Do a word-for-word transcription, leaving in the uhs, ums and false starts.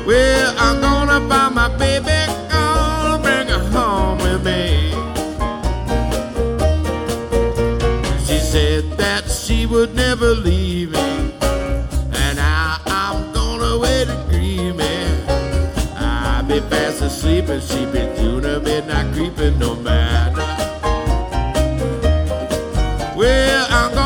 Well, I'm gonna find my baby, gonna bring her home with me. She said that she would never leave me, and now I'm gonna wait and grieve me. I'll be fast asleep and she be doing her midnight creeping no matter. Well, I'm gonna